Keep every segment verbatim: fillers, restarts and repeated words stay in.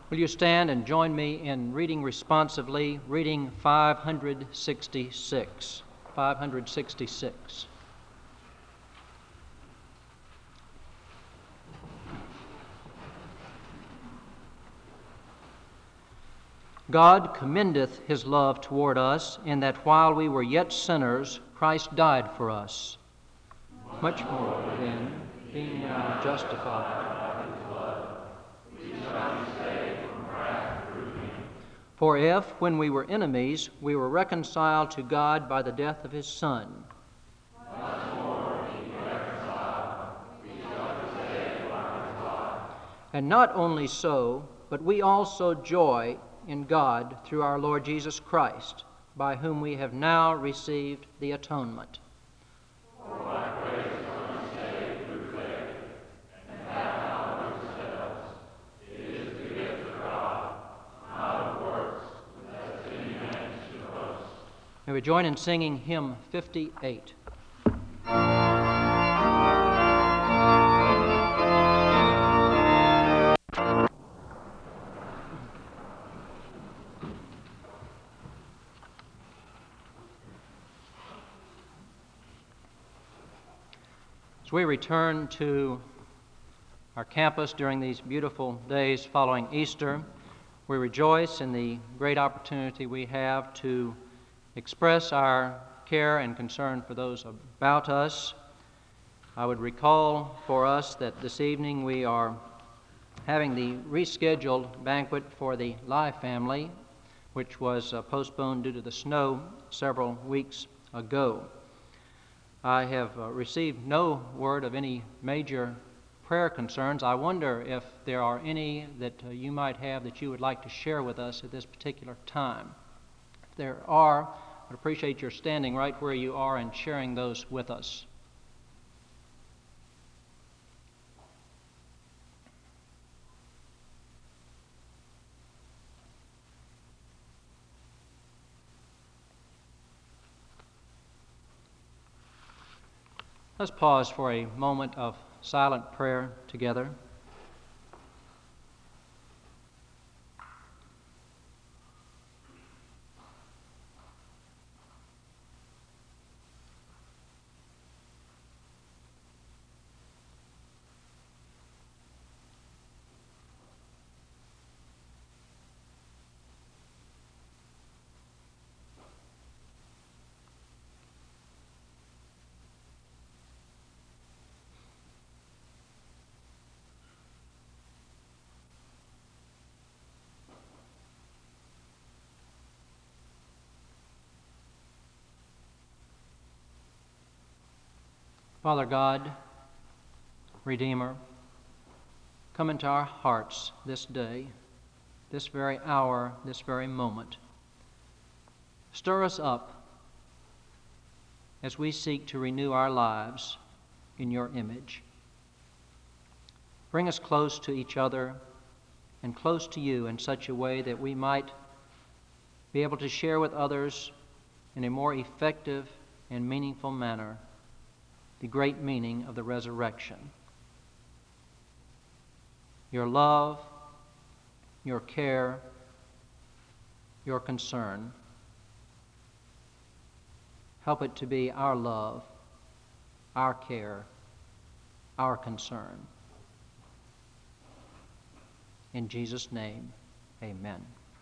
Will you stand and join me in reading responsively, reading five hundred sixty-six. five hundred sixty-six. God commendeth his love toward us, in that while we were yet sinners, Christ died for us. Much more then, being now justified by his blood, we shall be saved from wrath through him. For if, when we were enemies, we were reconciled to God by the death of his Son, much more being reconciled, we shall be saved by his life. And not only so, but we also joy in God through our Lord Jesus Christ, by whom we have now received the atonement. For by grace are we saved through faith, and that not of yourselves. It is the gift of God, not of works, lest any man should boast. May we join in singing hymn fifty-eight. As we return to our campus during these beautiful days following Easter, we rejoice in the great opportunity we have to express our care and concern for those about us. I would recall for us that this evening we are having the rescheduled banquet for the Lai family, which was uh, postponed due to the snow several weeks ago. I have uh, received no word of any major prayer concerns. I wonder if there are any that uh, you might have that you would like to share with us at this particular time. If there are, I'd appreciate your standing right where you are and sharing those with us. Let's pause for a moment of silent prayer together. Father God, Redeemer, come into our hearts this day, this very hour, this very moment. Stir us up as we seek to renew our lives in your image. Bring us close to each other and close to you in such a way that we might be able to share with others in a more effective and meaningful manner the great meaning of the resurrection. Your love, your care, your concern. Help it to be our love, our care, our concern. In Jesus' name, amen.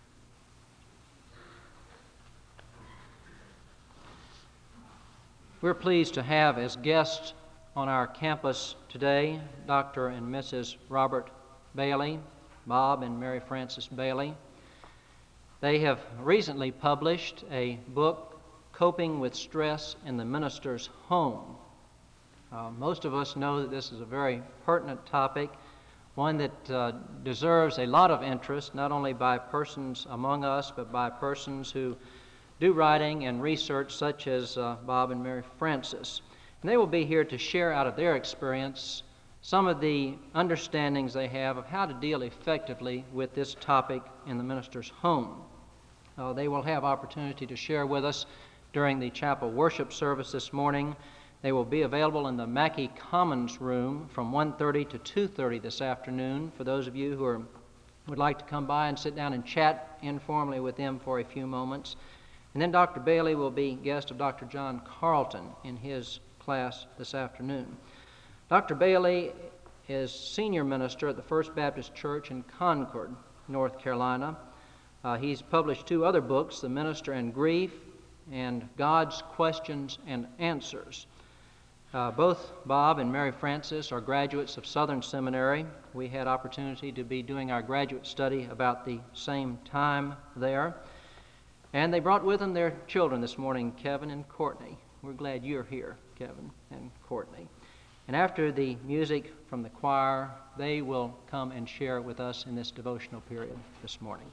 We're pleased to have as guests on our campus today Doctor and Missus Robert Bailey, Bob and Mary Frances Bailey. They have recently published a book, Coping with Stress in the Minister's Home. Uh, most of us know that this is a very pertinent topic, one that uh, deserves a lot of interest, not only by persons among us, but by persons who do writing and research such as uh, Bob and Mary Frances. And they will be here to share out of their experience some of the understandings they have of how to deal effectively with this topic in the minister's home. Uh, they will have opportunity to share with us during the chapel worship service this morning. They will be available in the Mackey Commons room from one thirty to two thirty this afternoon for those of you who are would like to come by and sit down and chat informally with them for a few moments. And then Doctor Bailey will be guest of Doctor John Carlton in his class this afternoon. Doctor Bailey is senior minister at the First Baptist Church in Concord, North Carolina. Uh, he's published two other books, The Minister in Grief and God's Questions and Answers. Uh, both Bob and Mary Frances are graduates of Southern Seminary. We had opportunity to be doing our graduate study about the same time there. And they brought with them their children this morning, Kevin and Courtney. We're glad you're here, Kevin and Courtney. And after the music from the choir, they will come and share with us in this devotional period this morning.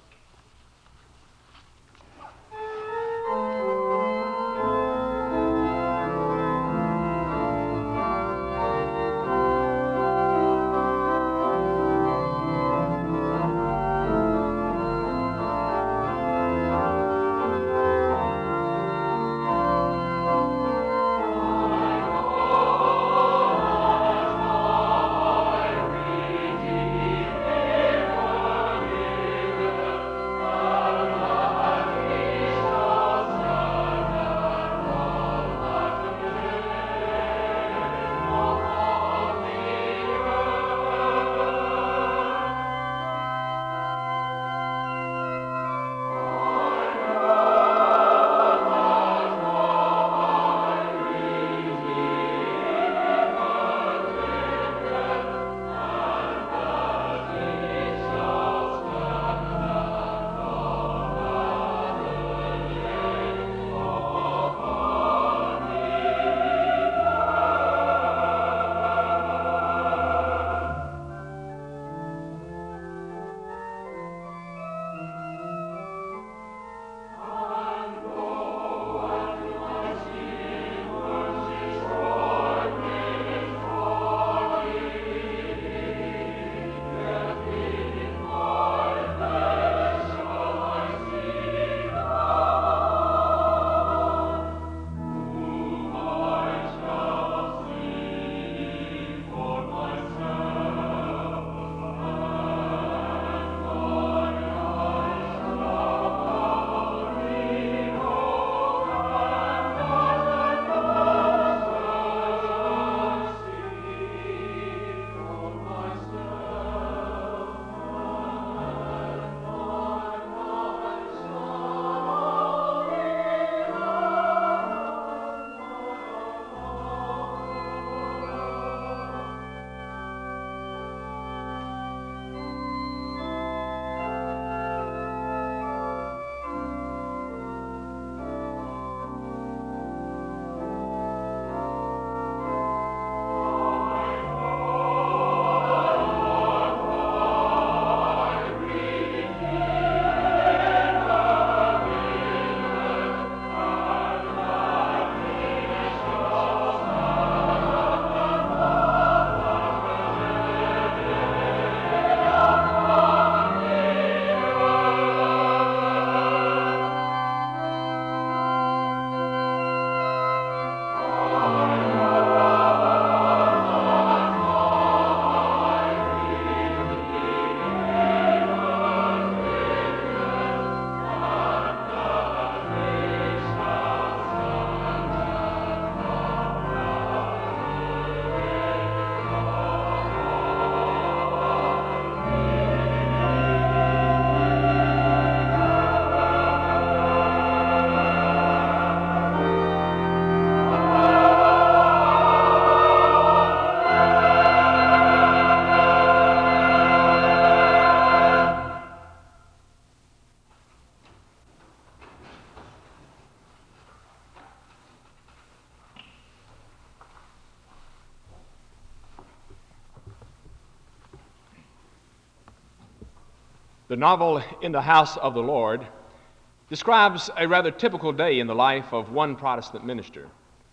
The novel In the House of the Lord describes a rather typical day in the life of one Protestant minister.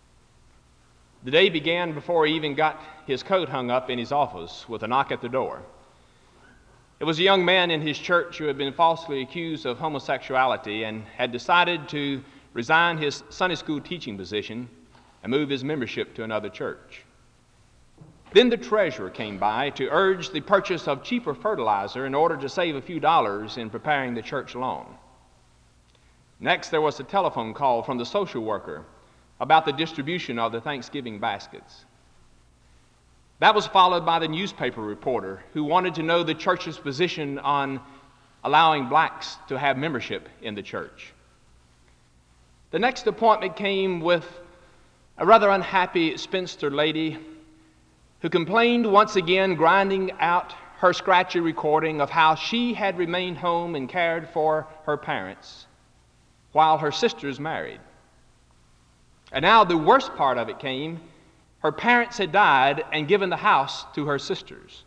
The day began before he even got his coat hung up in his office with a knock at the door. It was a young man in his church who had been falsely accused of homosexuality and had decided to resign his Sunday school teaching position and move his membership to another church. Then the treasurer came by to urge the purchase of cheaper fertilizer in order to save a few dollars in preparing the church lawn. Next, there was a telephone call from the social worker about the distribution of the Thanksgiving baskets. That was followed by the newspaper reporter who wanted to know the church's position on allowing blacks to have membership in the church. The next appointment came with a rather unhappy spinster lady who complained once again, grinding out her scratchy recording of how she had remained home and cared for her parents while her sisters married. And now the worst part of it came. Her parents had died and given the house to her sisters.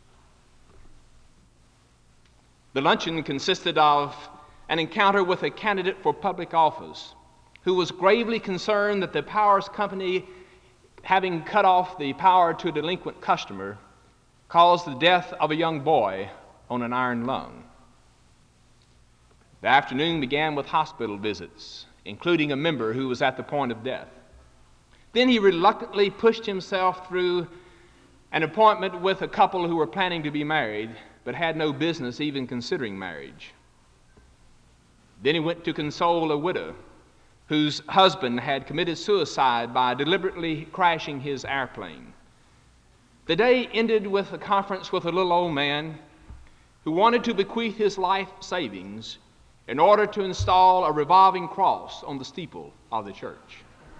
The luncheon consisted of an encounter with a candidate for public office who was gravely concerned that the Powers Company, having cut off the power to a delinquent customer, caused the death of a young boy on an iron lung. The afternoon began with hospital visits, including a member who was at the point of death. Then he reluctantly pushed himself through an appointment with a couple who were planning to be married, but had no business even considering marriage. Then he went to console a widow whose husband had committed suicide by deliberately crashing his airplane. The day ended with a conference with a little old man who wanted to bequeath his life savings in order to install a revolving cross on the steeple of the church.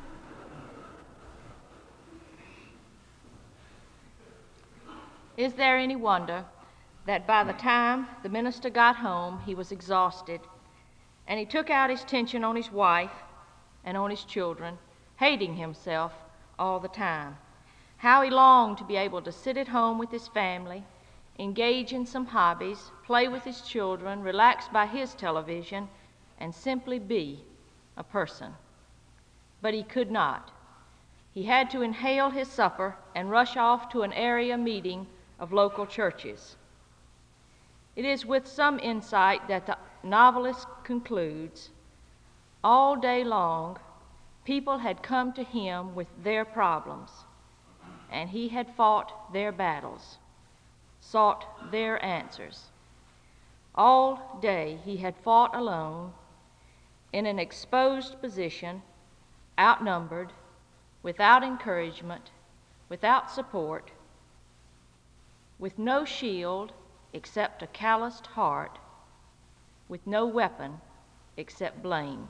Is there any wonder that by the time the minister got home, he was exhausted, and he took out his tension on his wife and on his children, hating himself all the time? How he longed to be able to sit at home with his family, engage in some hobbies, play with his children, relax by his television, and simply be a person. But he could not. He had to inhale his supper and rush off to an area meeting of local churches. It is with some insight that the novelist concludes, all day long, people had come to him with their problems, and he had fought their battles, sought their answers. All day he had fought alone, in an exposed position, outnumbered, without encouragement, without support, with no shield except a calloused heart, with no weapon except blame.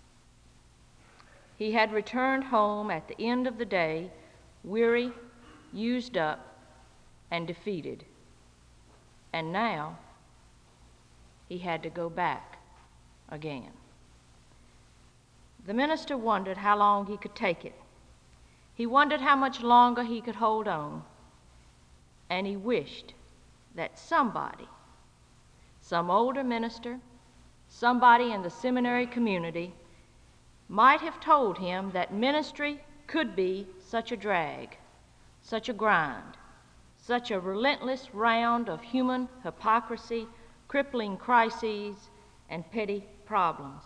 He had returned home at the end of the day, weary, used up, and defeated. And now he had to go back again. The minister wondered how long he could take it. He wondered how much longer he could hold on. And he wished that somebody, some older minister, somebody in the seminary community, might have told him that ministry could be such a drag, such a grind, such a relentless round of human hypocrisy, crippling crises, and petty problems.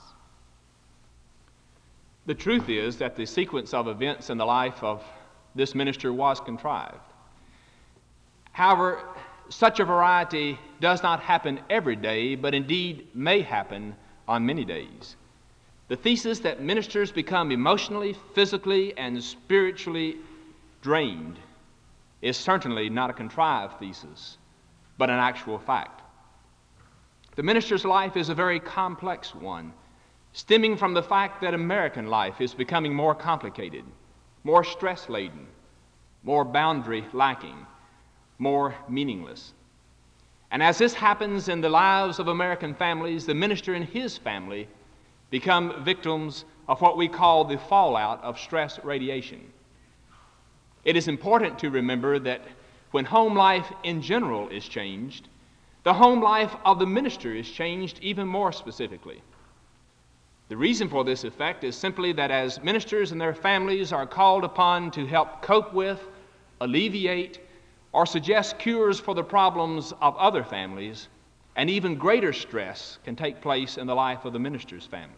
The truth is that the sequence of events in the life of this minister was contrived. However, such a variety does not happen every day, but indeed may happen on many days. The thesis that ministers become emotionally, physically, and spiritually drained is certainly not a contrived thesis, but an actual fact. The minister's life is a very complex one, stemming from the fact that American life is becoming more complicated, more stress-laden, more boundary-lacking, more meaningless. And as this happens in the lives of American families, the minister and his family become victims of what we call the fallout of stress radiation. It is important to remember that when home life in general is changed, the home life of the minister is changed even more specifically. The reason for this effect is simply that as ministers and their families are called upon to help cope with, alleviate, or suggest cures for the problems of other families, an even greater stress can take place in the life of the minister's family.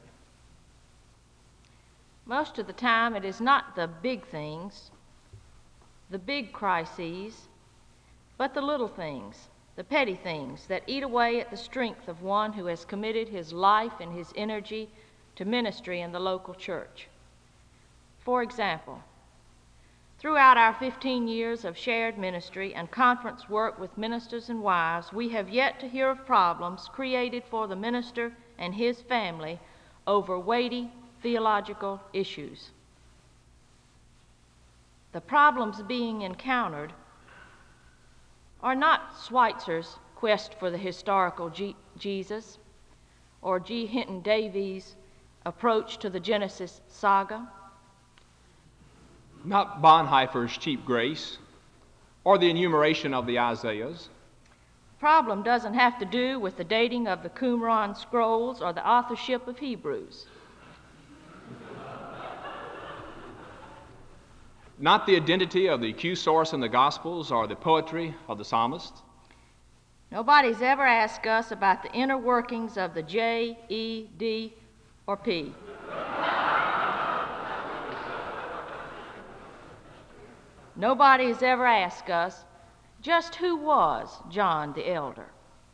Most of the time, it is not the big things, the big crises, but the little things, the petty things that eat away at the strength of one who has committed his life and his energy to ministry in the local church. For example, throughout our fifteen years of shared ministry and conference work with ministers and wives, we have yet to hear of problems created for the minister and his family over weighty theological issues. The problems being encountered are not Schweitzer's quest for the historical G- Jesus or G. Hinton Davies' approach to the Genesis saga, not Bonhoeffer's cheap grace or the enumeration of the Isaiahs. Problem doesn't have to do with the dating of the Qumran scrolls or the authorship of Hebrews. Not the identity of the Q source in the Gospels or the poetry of the psalmists. Nobody's ever asked us about the inner workings of the J, E, D, or P. Nobody has ever asked us just who was John the Elder.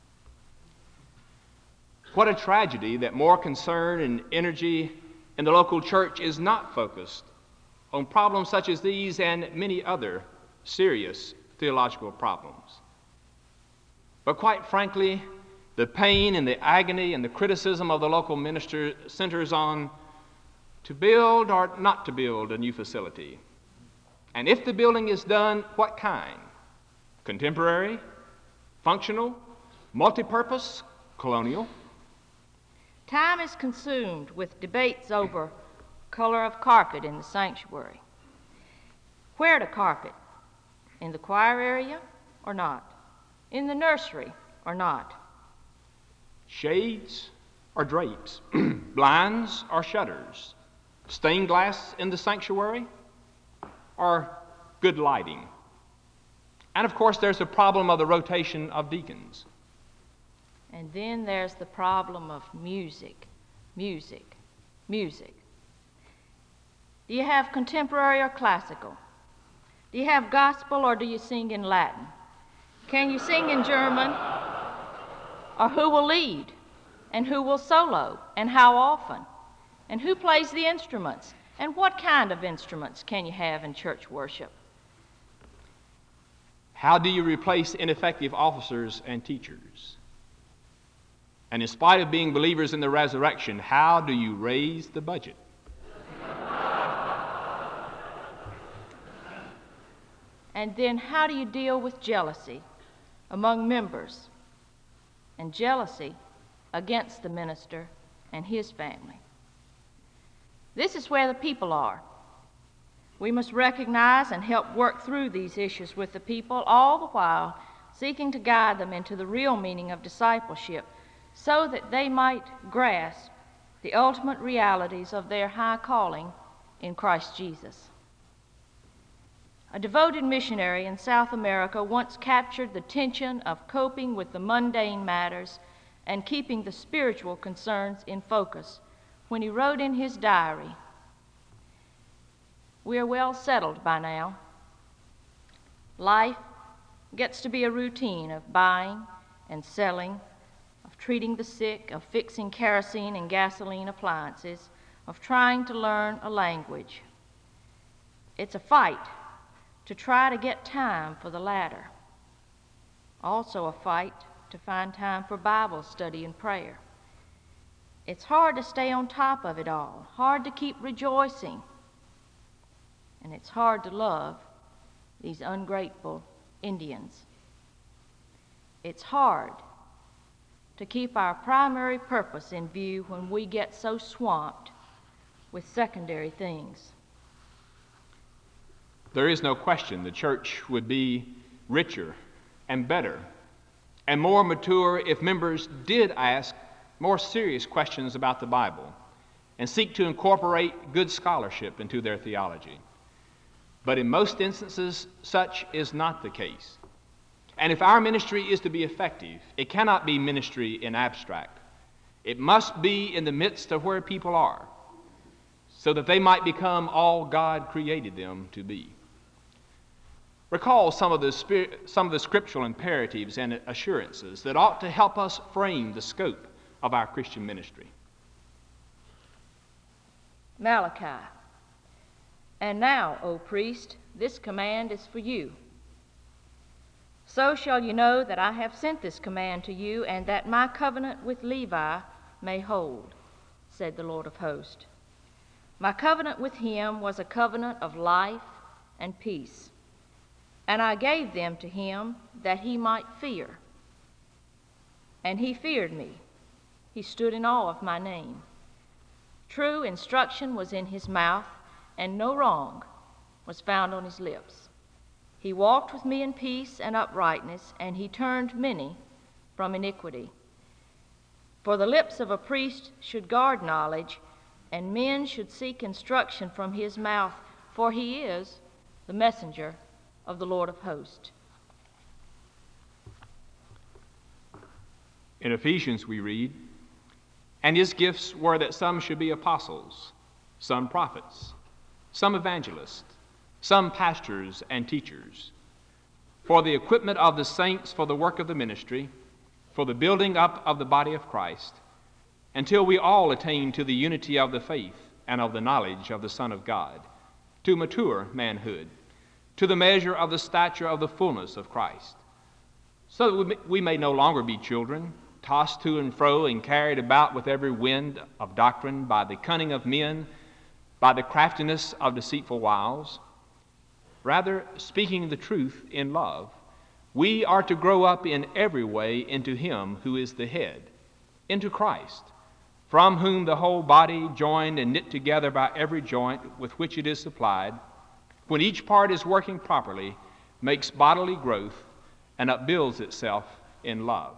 What a tragedy that more concern and energy in the local church is not focused on problems such as these and many other serious theological problems. But quite frankly, the pain and the agony and the criticism of the local minister centers on to build or not to build a new facility. And if the building is done, what kind? Contemporary, functional, multi-purpose, colonial? Time is consumed with debates over color of carpet in the sanctuary. Where to carpet? In the choir area or not? In the nursery or not? Shades or drapes? Blinds or shutters? Stained glass in the sanctuary or good lighting? And of course, there's the problem of the rotation of deacons. And then there's the problem of music, music, music. Do you have contemporary or classical? Do you have gospel or do you sing in Latin? Can you sing in German? Or who will lead? And who will solo? And how often? And who plays the instruments? And what kind of instruments can you have in church worship? How do you replace ineffective officers and teachers? And in spite of being believers in the resurrection, how do you raise the budget? And then how do you deal with jealousy among members and jealousy against the minister and his family? This is where the people are. We must recognize and help work through these issues with the people, all the while seeking to guide them into the real meaning of discipleship so that they might grasp the ultimate realities of their high calling in Christ Jesus. A devoted missionary in South America once captured the tension of coping with the mundane matters and keeping the spiritual concerns in focus when he wrote in his diary, "We are well settled by now. Life gets to be a routine of buying and selling, of treating the sick, of fixing kerosene and gasoline appliances, of trying to learn a language. It's a fight to try to get time for the latter. Also a fight to find time for Bible study and prayer. It's hard to stay on top of it all, hard to keep rejoicing, and it's hard to love these ungrateful Indians. It's hard to keep our primary purpose in view when we get so swamped with secondary things." There is no question the church would be richer and better and more mature if members did ask more serious questions about the Bible and seek to incorporate good scholarship into their theology. But in most instances, such is not the case. And if our ministry is to be effective, it cannot be ministry in abstract. It must be in the midst of where people are, so that they might become all God created them to be. recall some of the spirit, some of the scriptural imperatives and assurances that ought to help us frame the scope of our Christian ministry. Malachi. And now, O priest, this command is for you. So shall you know that I have sent this command to you, and that my covenant with Levi may hold, said the Lord of hosts. My covenant with him was a covenant of life and peace, and I gave them to him that he might fear. And he feared me. He stood in awe of my name. True instruction was in his mouth, and no wrong was found on his lips. He walked with me in peace and uprightness, and he turned many from iniquity. For the lips of a priest should guard knowledge, and men should seek instruction from his mouth, for he is the messenger of the Lord of hosts. In Ephesians we read, "And his gifts were that some should be apostles, some prophets, some evangelists, some pastors and teachers, for the equipment of the saints for the work of the ministry, for the building up of the body of Christ, until we all attain to the unity of the faith and of the knowledge of the Son of God, to mature manhood, to the measure of the stature of the fullness of Christ, so that we may no longer be children, tossed to and fro and carried about with every wind of doctrine by the cunning of men, by the craftiness of deceitful wiles. Rather, speaking the truth in love, we are to grow up in every way into him who is the head, into Christ, from whom the whole body, joined and knit together by every joint with which it is supplied, when each part is working properly, makes bodily growth and upbuilds itself in love."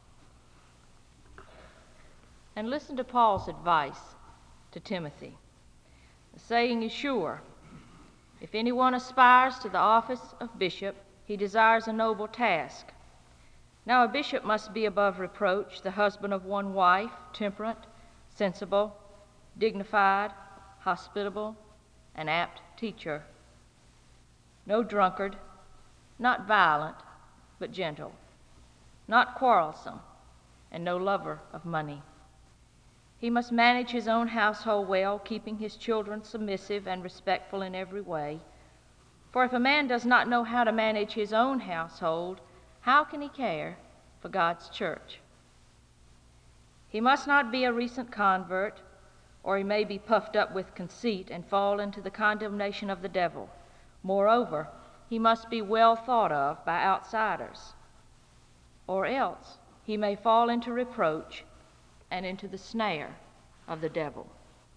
And listen to Paul's advice to Timothy. The saying is sure. If anyone aspires to the office of bishop, he desires a noble task. Now a bishop must be above reproach, the husband of one wife, temperate, sensible, dignified, hospitable, an apt teacher. No drunkard, not violent, but gentle, not quarrelsome, and no lover of money. He must manage his own household well, keeping his children submissive and respectful in every way. For if a man does not know how to manage his own household, how can he care for God's church? He must not be a recent convert, or he may be puffed up with conceit and fall into the condemnation of the devil. Moreover, he must be well thought of by outsiders, or else he may fall into reproach and into the snare of the devil.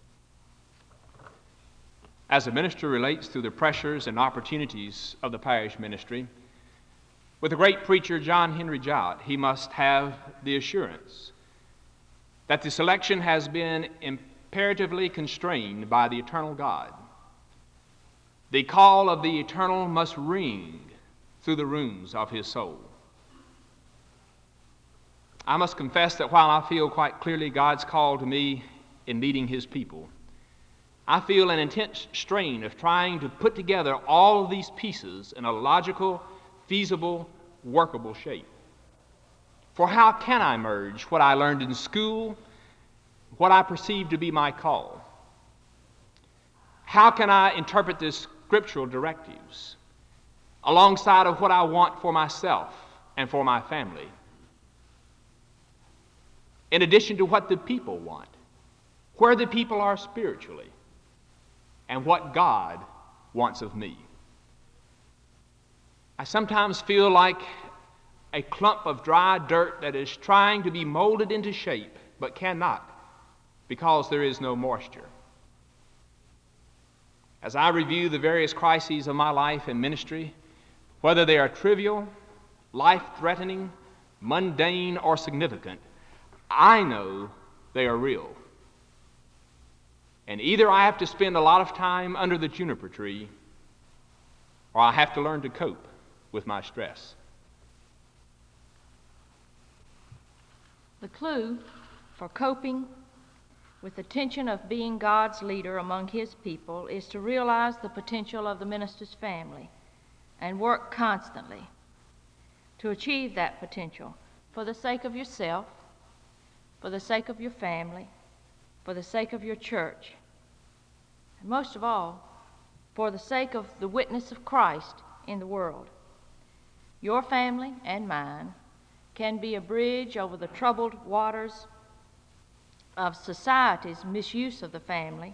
As a minister relates to the pressures and opportunities of the parish ministry, with the great preacher John Henry Jowett, he must have the assurance that the selection has been imperatively constrained by the eternal God. The call of the eternal must ring through the rooms of his soul. I must confess that while I feel quite clearly God's call to me in leading his people, I feel an intense strain of trying to put together all of these pieces in a logical, feasible, workable shape. For how can I merge what I learned in school, what I perceive to be my call? How can I interpret the scriptural directives alongside of what I want for myself and for my family, in addition to what the people want, where the people are spiritually, and what God wants of me? I sometimes feel like a clump of dry dirt that is trying to be molded into shape but cannot because there is no moisture. As I review the various crises of my life and ministry, whether they are trivial, life-threatening, mundane, or significant, I know they are real. And either I have to spend a lot of time under the juniper tree, or I have to learn to cope with my stress. The clue for coping with the tension of being God's leader among his people is to realize the potential of the minister's family and work constantly to achieve that potential for the sake of yourself, for the sake of your family, for the sake of your church, and most of all, for the sake of the witness of Christ in the world. Your family and mine can be a bridge over the troubled waters of society's misuse of the family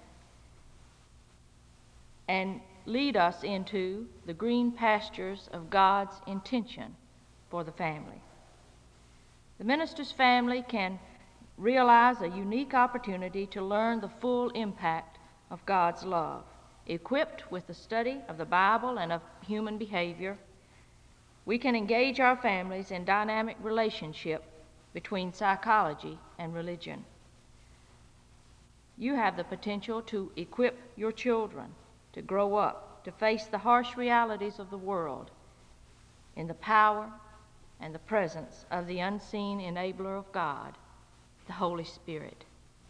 and lead us into the green pastures of God's intention for the family. The minister's family can realize a unique opportunity to learn the full impact of God's love. Equipped with the study of the Bible and of human behavior, we can engage our families in dynamic relationship between psychology and religion. You have the potential to equip your children to grow up, to face the harsh realities of the world in the power and the presence of the unseen enabler of God, the Holy Spirit.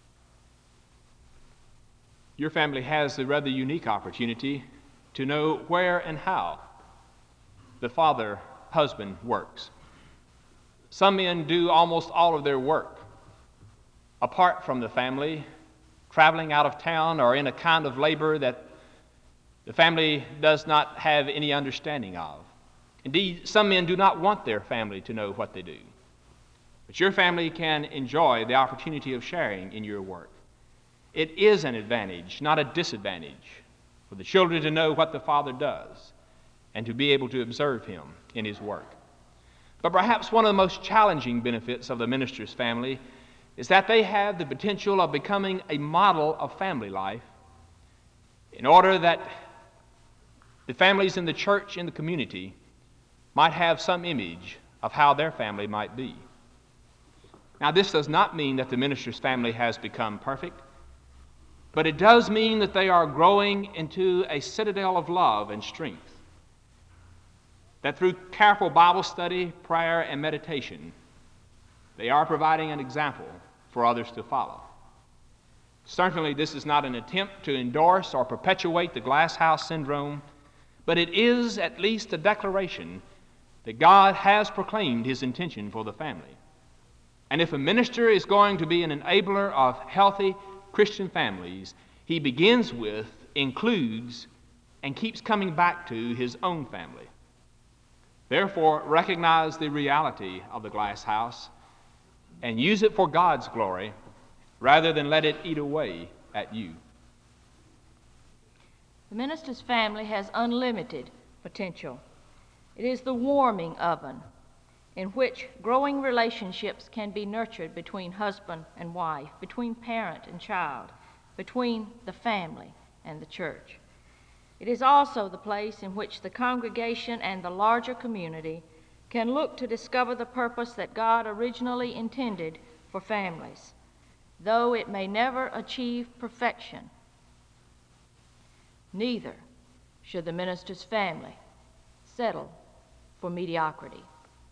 Your family has the rather unique opportunity to know where and how the father, husband works. Some men do almost all of their work apart from the family, traveling out of town or in a kind of labor that the family does not have any understanding of. Indeed, some men do not want their family to know what they do. But your family can enjoy the opportunity of sharing in your work. It is an advantage, not a disadvantage, for the children to know what the father does and to be able to observe him in his work. But perhaps one of the most challenging benefits of the minister's family is that they have the potential of becoming a model of family life in order that the families in the church and the community might have some image of how their family might be. Now, this does not mean that the minister's family has become perfect, but it does mean that they are growing into a citadel of love and strength, that through careful Bible study, prayer, and meditation, they are providing an example for others to follow. Certainly, this is not an attempt to endorse or perpetuate the glass house syndrome, but it is at least a declaration that God has proclaimed his intention for the family. And if a minister is going to be an enabler of healthy Christian families, he begins with, includes, and keeps coming back to his own family. Therefore, recognize the reality of the glass house and use it for God's glory rather than let it eat away at you. The minister's family has unlimited potential. It is the warming oven in which growing relationships can be nurtured between husband and wife, between parent and child, between the family and the church. It is also the place in which the congregation and the larger community can look to discover the purpose that God originally intended for families, though it may never achieve perfection. Neither should the minister's family settle for mediocrity.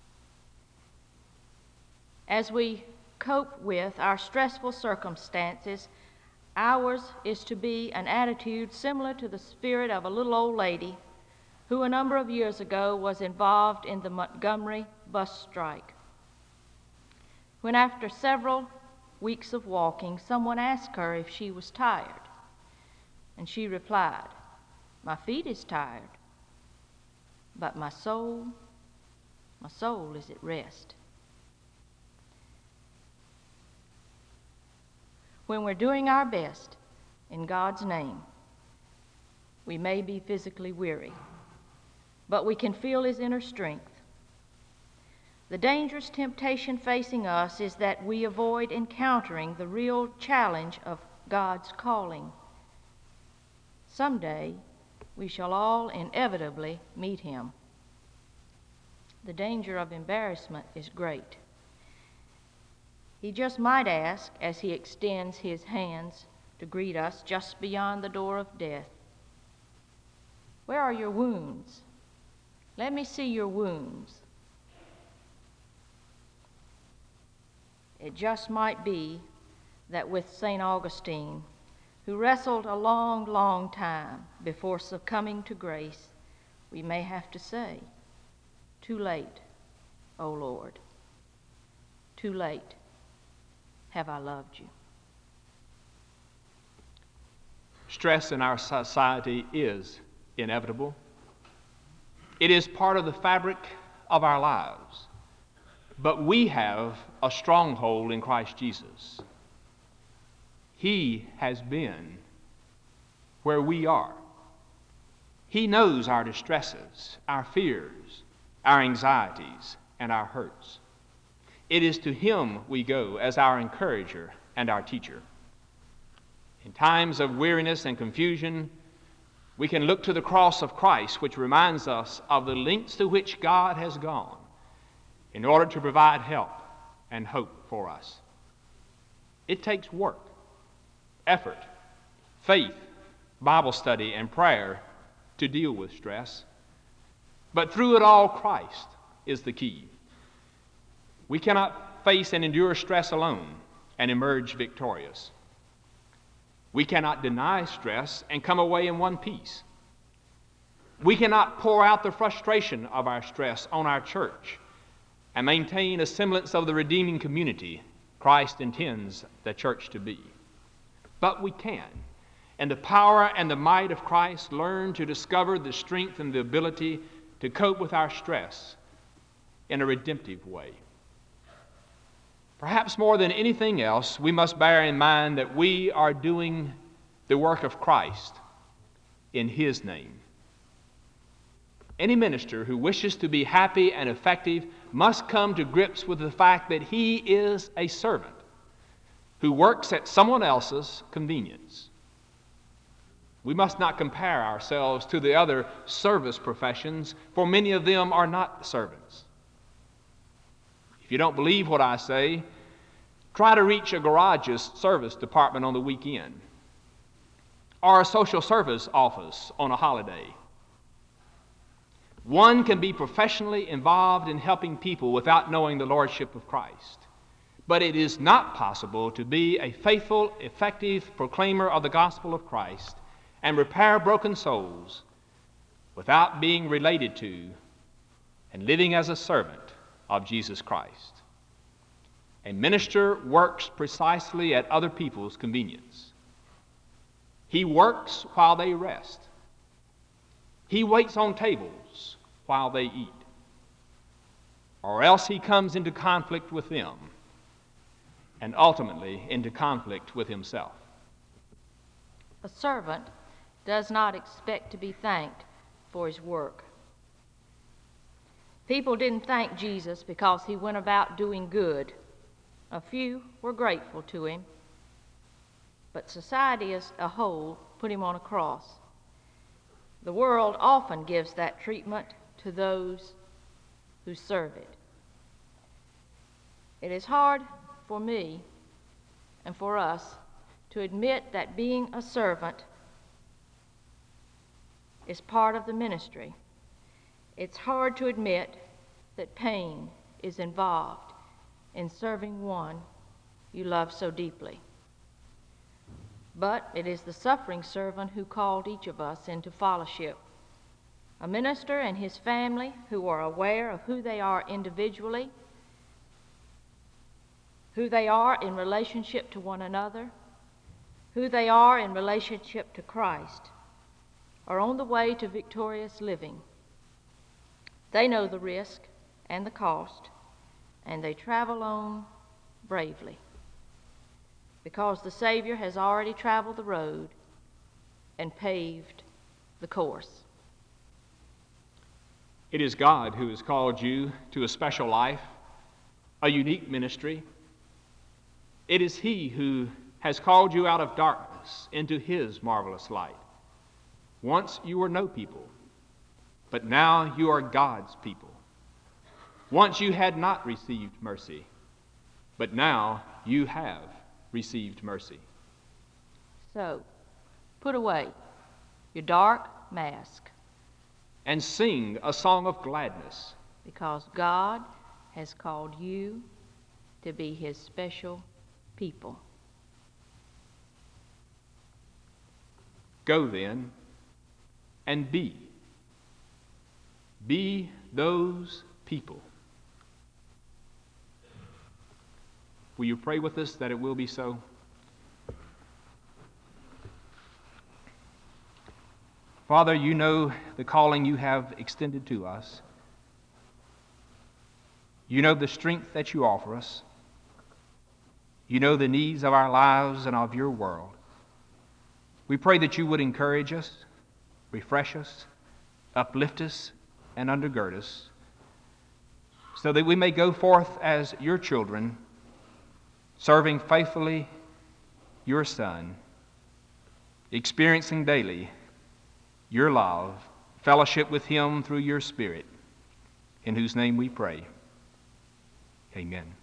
As we cope with our stressful circumstances, ours is to be an attitude similar to the spirit of a little old lady who a number of years ago was involved in the Montgomery bus strike. When after several weeks of walking, someone asked her if she was tired, and she replied, "My feet is tired, but my soul, my soul is at rest." When we're doing our best in God's name, we may be physically weary, but we can feel his inner strength. The dangerous temptation facing us is that we avoid encountering the real challenge of God's calling. Someday, we shall all inevitably meet him. The danger of embarrassment is great. He just might ask, as he extends his hands to greet us just beyond the door of death, "Where are your wounds? Let me see your wounds." It just might be that with Saint Augustine, who wrestled a long, long time before succumbing to grace, we may have to say, too late, O Lord. Too late have I loved you. Stress in our society is inevitable. It is part of the fabric of our lives. But we have a stronghold in Christ Jesus. He has been where we are. He knows our distresses, our fears, our anxieties, and our hurts. It is to Him we go as our encourager and our teacher. In times of weariness and confusion, we can look to the cross of Christ, which reminds us of the lengths to which God has gone in order to provide help and hope for us. It takes work, effort, faith, Bible study, and prayer to deal with stress. But through it all, Christ is the key. We cannot face and endure stress alone and emerge victorious. We cannot deny stress and come away in one piece. We cannot pour out the frustration of our stress on our church and maintain a semblance of the redeeming community Christ intends the church to be. But we can, in the power and the might of Christ, learn to discover the strength and the ability to cope with our stress in a redemptive way. Perhaps more than anything else, we must bear in mind that we are doing the work of Christ in His name. Any minister who wishes to be happy and effective must come to grips with the fact that he is a servant who works at someone else's convenience. We must not compare ourselves to the other service professions, for many of them are not servants. If you don't believe what I say, try to reach a garage's service department on the weekend, or a social service office on a holiday. One can be professionally involved in helping people without knowing the Lordship of Christ. But it is not possible to be a faithful, effective proclaimer of the gospel of Christ and repair broken souls without being related to and living as a servant of Jesus Christ. A minister works precisely at other people's convenience. He works while they rest. He waits on tables while they eat. Or else he comes into conflict with them and ultimately into conflict with himself. A servant does not expect to be thanked for his work. People didn't thank Jesus because he went about doing good. A few were grateful to him, but society as a whole put him on a cross. The world often gives that treatment to those who serve it. It is hard for me and for us to admit that being a servant is part of the ministry. It's hard to admit that pain is involved in serving one you love so deeply. But it is the suffering servant who called each of us into fellowship. A minister and his family who are aware of who they are individually, who they are in relationship to one another, who they are in relationship to Christ, are on the way to victorious living. They know the risk and the cost, and they travel on bravely, because the Savior has already traveled the road and paved the course. It is God who has called you to a special life, a unique ministry. It is He who has called you out of darkness into His marvelous light. Once you were no people, but now you are God's people. Once you had not received mercy, but now you have received mercy. So, put away your dark mask and sing a song of gladness, because God has called you to be His special people. Go then and be be those people. Will you pray with us that it will be so? Father, you know the calling you have extended to us. You know the strength that you offer us. You know the needs of our lives and of your world. We pray that you would encourage us, refresh us, uplift us, and undergird us, so that we may go forth as your children, serving faithfully your Son, experiencing daily your love, fellowship with him through your Spirit, in whose name we pray. Amen.